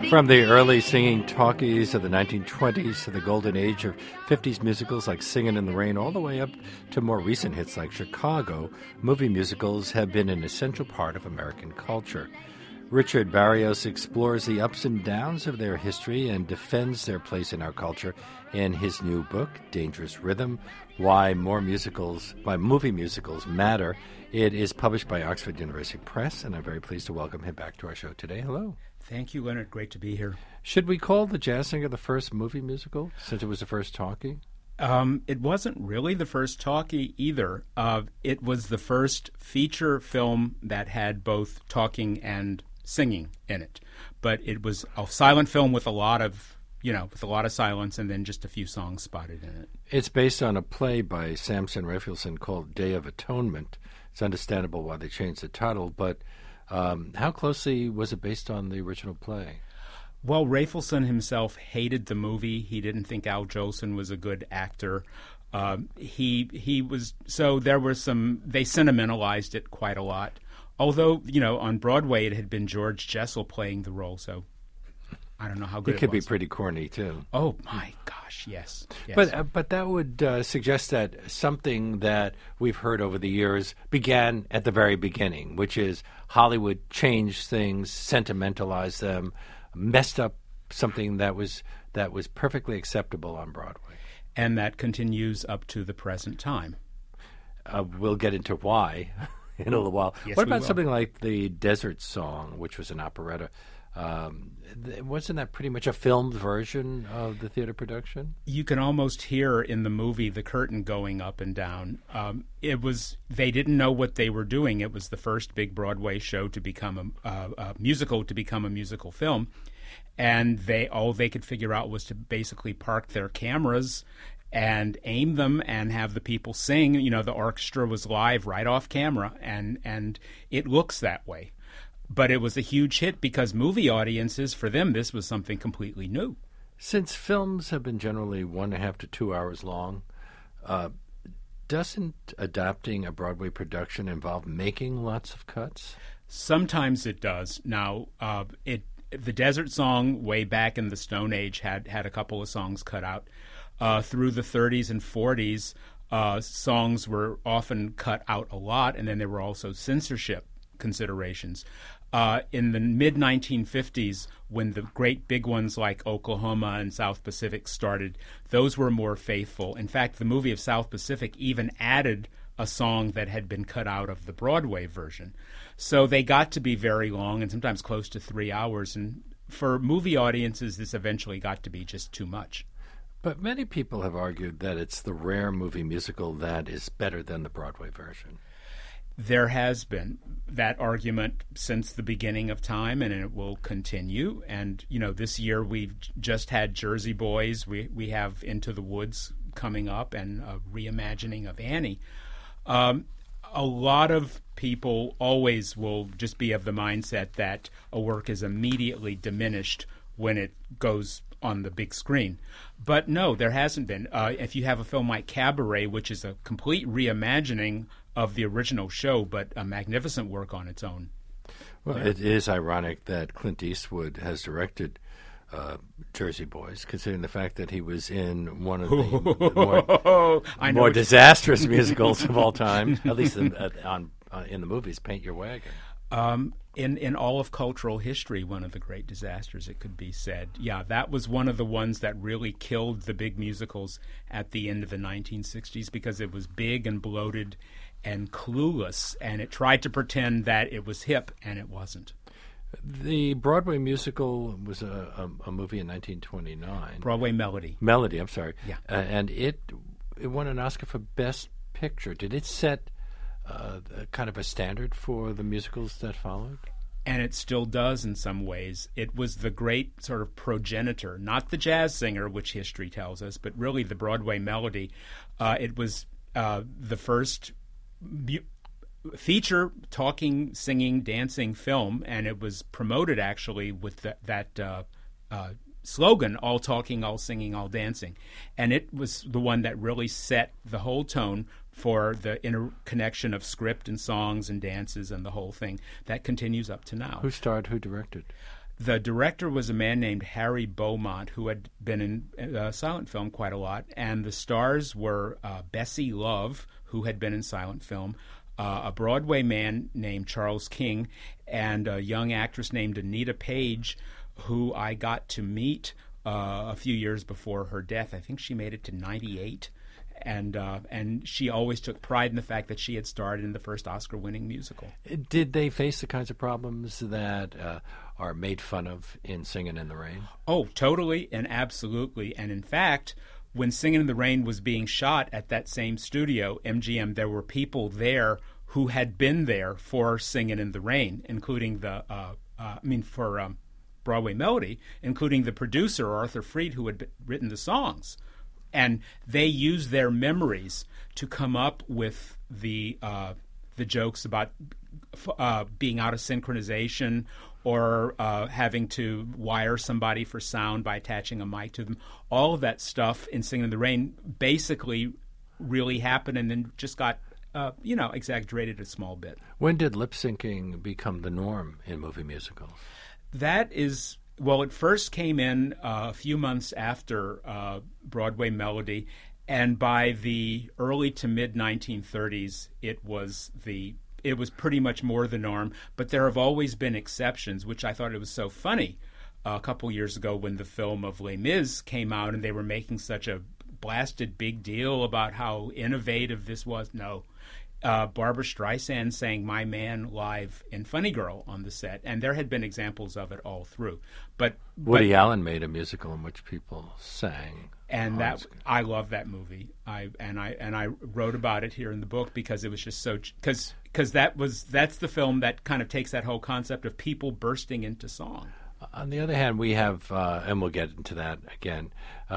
From the early singing talkies of the 1920s to the golden age of 50s musicals like Singin' in the Rain, all the way up to more recent hits like Chicago, movie musicals have been an essential part of American culture. Richard Barrios explores the ups and downs of their history and defends their place in our culture in his new book, Dangerous Rhythm, Why Movie Musicals Matter. It is published by Oxford University Press, and I'm very pleased to welcome him back to our show today. Hello. Thank you, Leonard. Great to be here. Should we call The Jazz Singer the first movie musical, since it was the first talkie? It wasn't really the first talkie either. It was the first feature film that had both talking and singing in it. But it was a silent film with a lot of silence and then just a few songs spotted in it. It's based on a play by Samson Raphaelson called Day of Atonement. It's understandable why they changed the title, but how closely was it based on the original play? Well, Raphaelson himself hated the movie. He didn't think Al Jolson was a good actor. He was, so there were they sentimentalized it quite a lot. Although, on Broadway it had been George Jessel playing the role, so I don't know how good it was. It could be pretty corny, too. Oh, my gosh, yes. But that would suggest that something that we've heard over the years began at the very beginning, which is Hollywood changed things, sentimentalized them, messed up something that was perfectly acceptable on Broadway. And that continues up to the present time. We'll get into why in a little while. Yes, what about something like the Desert Song, which was an operetta? Wasn't that pretty much a filmed version of the theater production? You can almost hear in the movie the curtain going up and down. They didn't know what they were doing. It was the first big Broadway show to become a musical, to become a musical film. And all they could figure out was to basically park their cameras and aim them and have the people sing. The orchestra was live right off camera, and it looks that way. But it was a huge hit because movie audiences, for them, this was something completely new. Since films have been generally 1.5 to 2 hours long, doesn't adapting a Broadway production involve making lots of cuts? Sometimes it does. Now, the Desert Song, way back in the Stone Age, had a couple of songs cut out. Through the 30s and 40s, songs were often cut out a lot, and then there were also censorship considerations. In the mid-1950s, when the great big ones like Oklahoma and South Pacific started, those were more faithful. In fact, the movie of South Pacific even added a song that had been cut out of the Broadway version. So they got to be very long and sometimes close to 3 hours. And for movie audiences, this eventually got to be just too much. But many people have argued that it's the rare movie musical that is better than the Broadway version. There has been that argument since the beginning of time, and it will continue. And, this year we've just had Jersey Boys. We have Into the Woods coming up and a reimagining of Annie. A lot of people always will just be of the mindset that a work is immediately diminished when it goes on the big screen. But no, there hasn't been. If you have a film like Cabaret, which is a complete reimagining of the original show, but a magnificent work on its own. Well, it is ironic that Clint Eastwood has directed Jersey Boys, considering the fact that he was in one of the more disastrous musicals of all time, at least in the movies, Paint Your Wagon. In all of cultural history, one of the great disasters, it could be said. Yeah, that was one of the ones that really killed the big musicals at the end of the 1960s because it was big and bloated and clueless, and it tried to pretend that it was hip, and it wasn't. The Broadway musical was a movie in 1929. Broadway Melody. Melody, I'm sorry. Yeah. And it won an Oscar for Best Picture. Did it set kind of a standard for the musicals that followed? And it still does in some ways. It was the great sort of progenitor, not the Jazz Singer, which history tells us, but really the Broadway Melody. It was the first feature talking, singing, dancing film, and it was promoted actually with that slogan, all talking, all singing, all dancing. And it was the one that really set the whole tone for the interconnection of script and songs and dances and the whole thing. That continues up to now. Who starred, who directed? The director was a man named Harry Beaumont, who had been in silent film quite a lot, and the stars were Bessie Love, who had been in silent film, a Broadway man named Charles King, and a young actress named Anita Page, who I got to meet a few years before her death. I think she made it to 98. And she always took pride in the fact that she had starred in the first Oscar-winning musical. Did they face the kinds of problems that are made fun of in Singin' in the Rain? Oh, totally and absolutely. And in fact, when Singin' in the Rain was being shot at that same studio, MGM, there were people there who had been there for Singin' in the Rain, including for Broadway Melody, including the producer, Arthur Freed, who had written the songs. And they used their memories to come up with the jokes about being out of synchronization or having to wire somebody for sound by attaching a mic to them. All of that stuff in Singin' in the Rain basically really happened and then just got exaggerated a small bit. When did lip syncing become the norm in movie musicals? That is... Well, it first came in a few months after Broadway Melody, and by the early to mid 1930s, it was pretty much more the norm. But there have always been exceptions, which I thought it was so funny. A couple years ago, when the film of Les Mis came out, and they were making such a blasted big deal about how innovative this was. No. Barbra Streisand sang My Man live in Funny Girl on the set, and there had been examples of it all through. But Woody Allen made a musical in which people sang, and I love that movie. I wrote about it here in the book because it was just so because that's the film that kind of takes that whole concept of people bursting into song. On the other hand, we have, and we'll get into that again.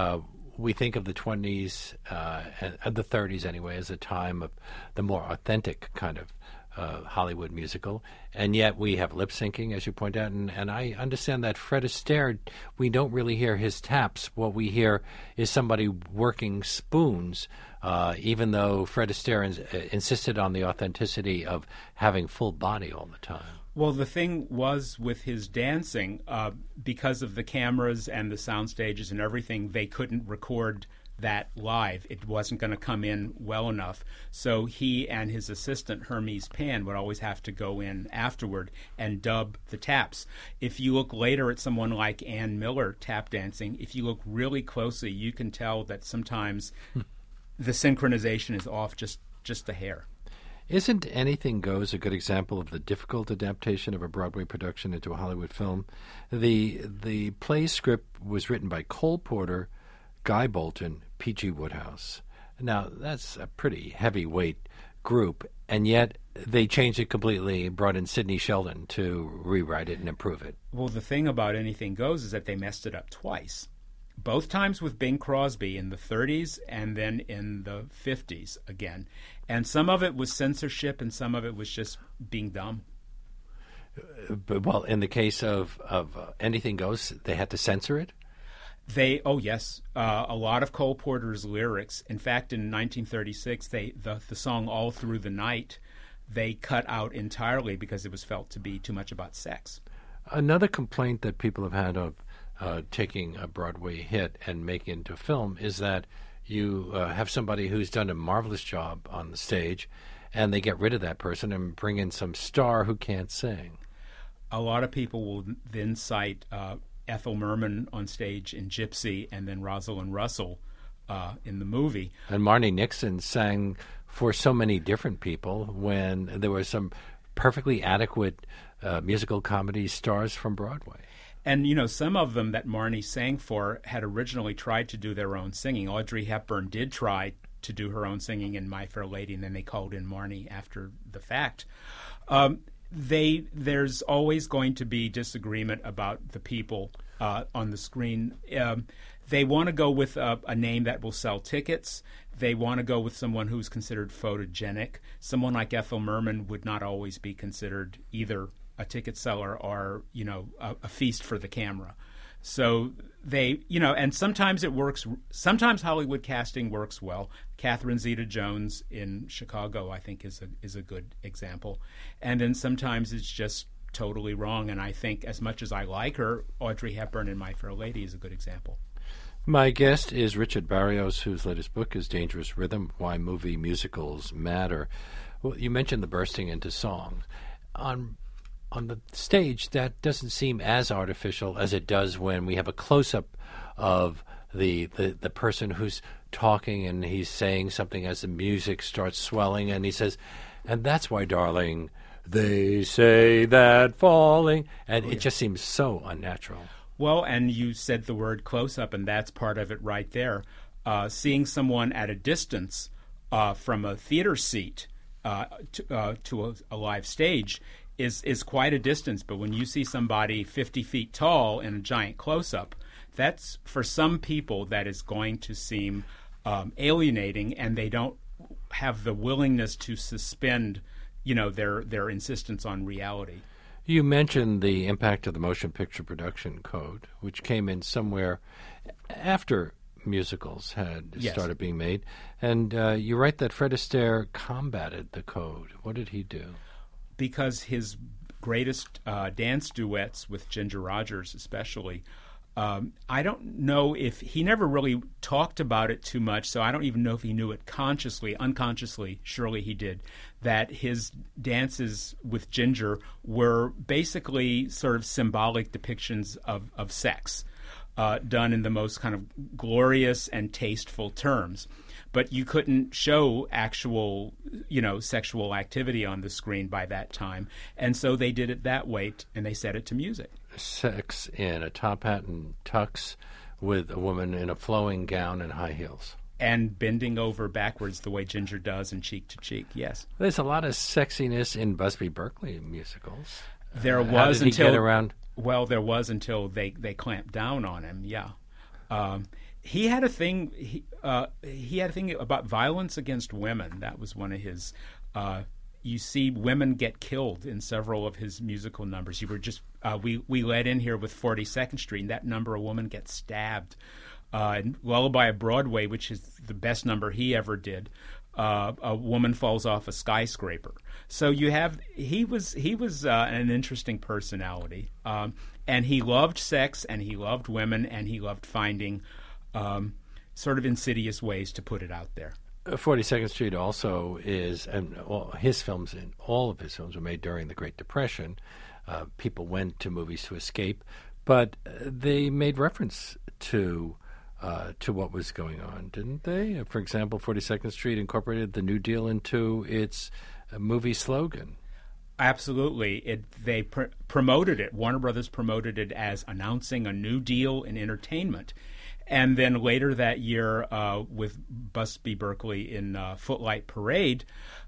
We think of the 20s and the 30s anyway as a time of the more authentic kind of Hollywood musical, and yet we have lip syncing, as you point out, and I understand that Fred Astaire, we don't really hear his taps. What we hear is somebody working spoons, even though Fred Astaire insisted on the authenticity of having full body all the time. Well, the thing was with his dancing, because of the cameras and the sound stages and everything, they couldn't record that live. It wasn't going to come in well enough. So he and his assistant, Hermes Pan, would always have to go in afterward and dub the taps. If you look later at someone like Ann Miller tap dancing, if you look really closely, you can tell that sometimes the synchronization is off just a hair. Isn't Anything Goes a good example of the difficult adaptation of a Broadway production into a Hollywood film? The play script was written by Cole Porter, Guy Bolton, P.G. Woodhouse. Now, that's a pretty heavyweight group, and yet they changed it completely, brought in Sidney Sheldon to rewrite it and improve it. Well, the thing about Anything Goes is that they messed it up twice. Both times with Bing Crosby in the 30s and then in the 50s again. And some of it was censorship and some of it was just being dumb. Well, in the case of Anything Goes, they had to censor it? Yes. A lot of Cole Porter's lyrics. In fact, in 1936, the song All Through the Night, they cut out entirely because it was felt to be too much about sex. Another complaint that people have had of taking a Broadway hit and making it into film is that you have somebody who's done a marvelous job on the stage, and they get rid of that person and bring in some star who can't sing. A lot of people will then cite Ethel Merman on stage in Gypsy and then Rosalind Russell in the movie. And Marni Nixon sang for so many different people when there were some perfectly adequate musical comedy stars from Broadway. And, some of them that Marnie sang for had originally tried to do their own singing. Audrey Hepburn did try to do her own singing in My Fair Lady, and then they called in Marnie after the fact. There's always going to be disagreement about the people on the screen. They want to go with a name that will sell tickets. They want to go with someone who's considered photogenic. Someone like Ethel Merman would not always be considered either a ticket seller or, a feast for the camera. So they, and sometimes it works. Sometimes Hollywood casting works well. Catherine Zeta-Jones in Chicago, I think, is a good example. And then sometimes it's just totally wrong. And I think, as much as I like her, Audrey Hepburn in My Fair Lady is a good example. My guest is Richard Barrios, whose latest book is Dangerous Rhythm, Why Movie Musicals Matter. Well, you mentioned the bursting into song. On the stage, that doesn't seem as artificial as it does when we have a close-up of the person who's talking and he's saying something as the music starts swelling, and he says, "And that's why, darling, they say that falling," and it just seems so unnatural. Well, and you said the word close-up, and that's part of it right there. Seeing someone at a distance from a theater seat to a live stage is quite a distance. But when you see somebody 50 feet tall in a giant close-up, that's, for some people, that is going to seem alienating, and they don't have the willingness to suspend, their insistence on reality. You mentioned the impact of the Motion Picture Production Code, which came in somewhere after musicals had started being made. And you write that Fred Astaire combated the code. What did he do? Because his greatest dance duets with Ginger Rogers especially, I don't know if he never really talked about it too much, so I don't even know if he knew it consciously. Unconsciously, surely he did, that his dances with Ginger were basically sort of symbolic depictions of sex, done in the most kind of glorious and tasteful terms. But you couldn't show actual, sexual activity on the screen by that time. And so they did it that way, and they set it to music. Sex in a top hat and tux with a woman in a flowing gown and high heels. And bending over backwards the way Ginger does in Cheek to Cheek, yes. There's a lot of sexiness in Busby Berkeley musicals. There was How did he get around? Well, there was until they clamped down on him, yeah. He had a thing. He had a thing about violence against women. That was one of his. You see women get killed in several of his musical numbers. You were just we led in here with 42nd Street, and that number, a woman gets stabbed. In Lullaby of Broadway, which is the best number he ever did, a woman falls off a skyscraper. So you have he was an interesting personality, and he loved sex, and he loved women, and he loved finding sort of insidious ways to put it out there. 42nd Street also is, and all of his films were made during the Great Depression. People went to movies to escape, but they made reference to what was going on, didn't they? For example, 42nd Street incorporated the New Deal into its movie slogan. Absolutely. They promoted it. Warner Brothers promoted it as announcing a new deal in entertainment. And then later that year, with Busby Berkeley in Footlight Parade,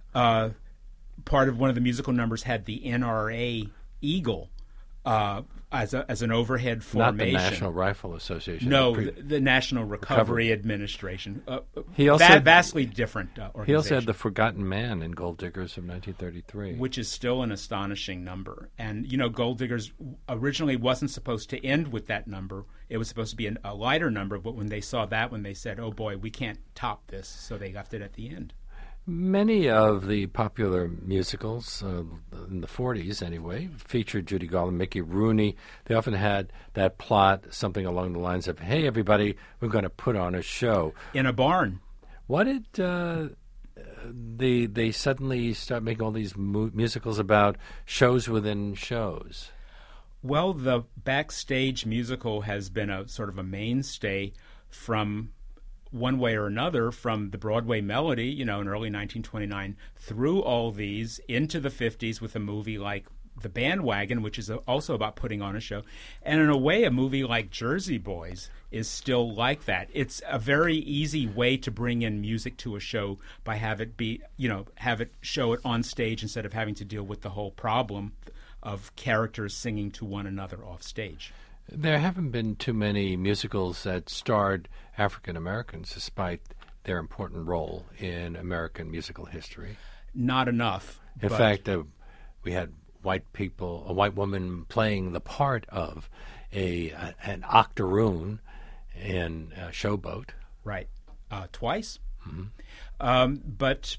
part of one of the musical numbers had the NRA Eagle as an overhead formation. Not the National Rifle Association. No, the National Recovery Administration. He also vastly different organization. He also had the Forgotten Man in Gold Diggers of 1933. Which is still an astonishing number. And, Gold Diggers originally wasn't supposed to end with that number. It was supposed to be a lighter number, but when they saw that one, they said, oh boy, we can't top this, so they left it at the end. Many of the popular musicals, in the 40s anyway, featured Judy Garland, Mickey Rooney. They often had that plot, something along the lines of, hey, everybody, we're going to put on a show. In a barn. What did they suddenly start making all these musicals about shows within shows? Well, the Backstage musical has been a sort of a mainstay from one way or another, from the Broadway Melody, in early 1929, through all these into the 50s with a movie like The Bandwagon, which is also about putting on a show. And in a way, a movie like Jersey Boys is still like that. It's a very easy way to bring in music to a show by have it show it on stage instead of having to deal with the whole problem of characters singing to one another off stage. There haven't been too many musicals that starred African Americans, despite their important role in American musical history. Not enough. In fact, we had a white woman playing the part of an octoroon in Showboat. Right. Twice. Mm-hmm. But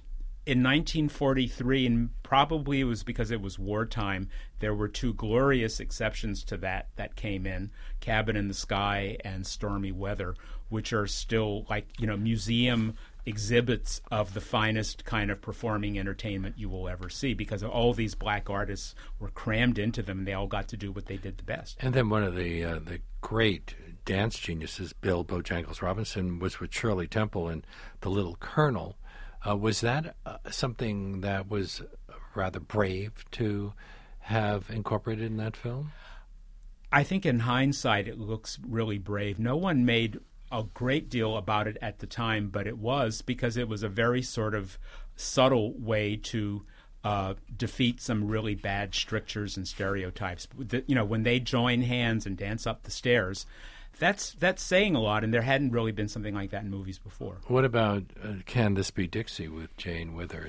in 1943, and probably it was because it was wartime, there were two glorious exceptions to that came in, Cabin in the Sky and Stormy Weather, which are still like, museum exhibits of the finest kind of performing entertainment you will ever see, because all these black artists were crammed into them, and they all got to do what they did the best. And then one of the great dance geniuses, Bill Bojangles Robinson, was with Shirley Temple in The Little Colonel. Was that something that was rather brave to have incorporated in that film? I think in hindsight it looks really brave. No one made a great deal about it at the time, but it was because it was a very sort of subtle way to defeat some really bad strictures and stereotypes. When they join hands and dance up the stairs, that's saying a lot, and there hadn't really been something like that in movies before. What about Can This Be Dixie with Jane Withers?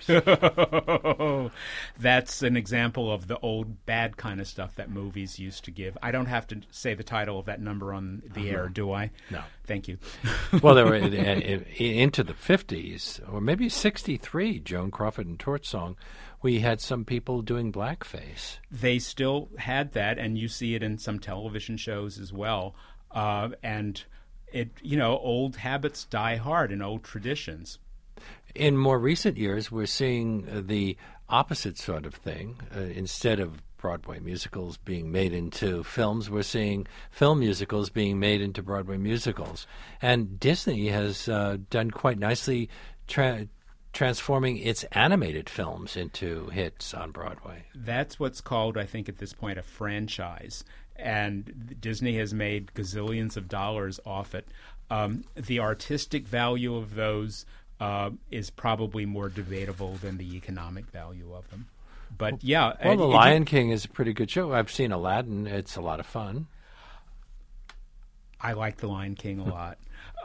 That's an example of the old bad kind of stuff that movies used to give. I don't have to say the title of that number on the air, do I? No. Thank you. Well, there were into the 50s, or maybe 63, Joan Crawford and Torch Song, we had some people doing blackface. They still had that, and you see it in some television shows as well. And it, old habits die hard in old traditions. In more recent years, we're seeing the opposite sort of thing. Instead of Broadway musicals being made into films, we're seeing film musicals being made into Broadway musicals. And Disney has done quite nicely transforming its animated films into hits on Broadway. That's what's called, I think, at this point, a franchise. And Disney has made gazillions of dollars off it. The artistic value of those is probably more debatable than the economic value of them. But yeah. Well, The Lion King is a pretty good show. I've seen Aladdin. It's a lot of fun. I like The Lion King a lot.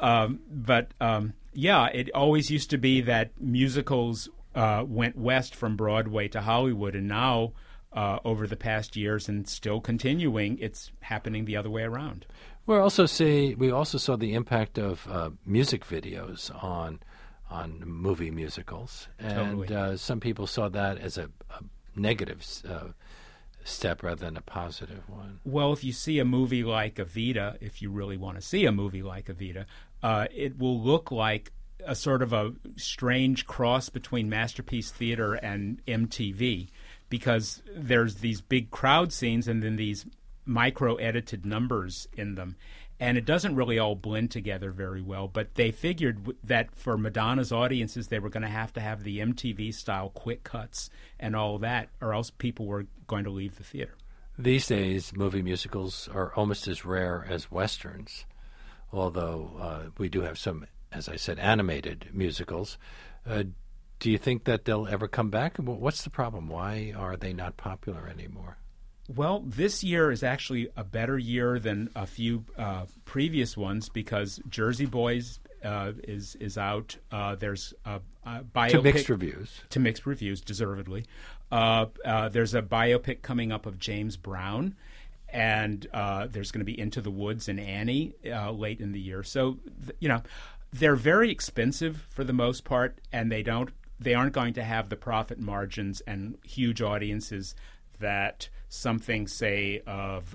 Yeah, it always used to be that musicals went west from Broadway to Hollywood, and now over the past years and still continuing, it's happening the other way around. We also saw the impact of music videos on movie musicals, and Totally. Some people saw that as a negative step rather than a positive one. Well, if you see a movie like Evita, if you really want to see a movie like Evita, it will look like a sort of a strange cross between Masterpiece Theater and MTV, because there's these big crowd scenes and then these micro-edited numbers in them. And it doesn't really all blend together very well, but they figured that for Madonna's audiences, they were going to have the MTV-style quick cuts and all that, or else people were going to leave the theater. These days, movie musicals are almost as rare as Westerns, although we do have some, as I said, animated musicals. Do you think that they'll ever come back? What's the problem? Why are they not popular anymore? Well, this year is actually a better year than a few previous ones because Jersey Boys is out. There's a biopic To mixed reviews, deservedly. There's a biopic coming up of James Brown, and there's going to be Into the Woods and Annie late in the year. So, they're very expensive for the most part, and they aren't going to have the profit margins and huge audiences that something, say, of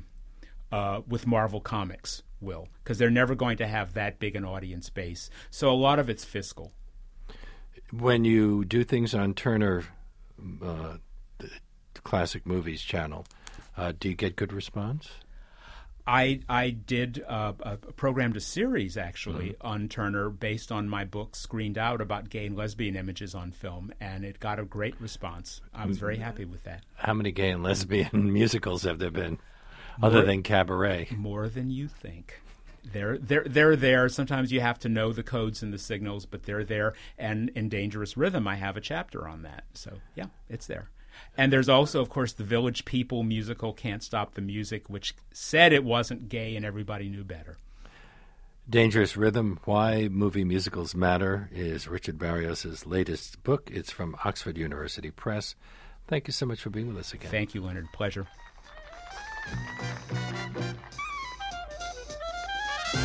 with Marvel Comics will, because they're never going to have that big an audience base. So a lot of it's fiscal. When you do things on Turner the Classic Movies channel, do you get good response? I did programmed a series, actually, on Turner based on my book Screened Out about gay and lesbian images on film, and it got a great response. I was very happy with that. How many gay and lesbian musicals have there been, other than Cabaret? More than you think. They're there. Sometimes you have to know the codes and the signals, but they're there. And in Dangerous Rhythm, I have a chapter on that. So, yeah, it's there. And there's also, of course, the Village People musical, Can't Stop the Music, which said it wasn't gay and everybody knew better. Dangerous Rhythm, Why Movie Musicals Matter, is Richard Barrios' latest book. It's from Oxford University Press. Thank you so much for being with us again. Thank you, Leonard. Pleasure.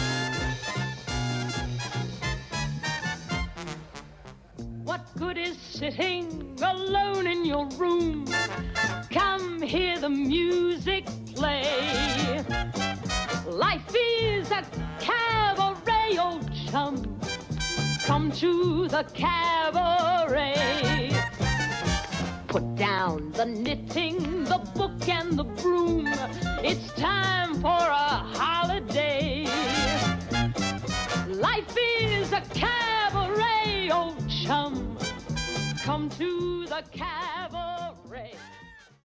What good is sitting alone in your room, come hear the music play. Life is a cabaret, old chum. Come to the cabaret. Put down the knitting, the book, and the broom. It's time for a holiday. Life is a cabaret, old chum. Come to the cabaret.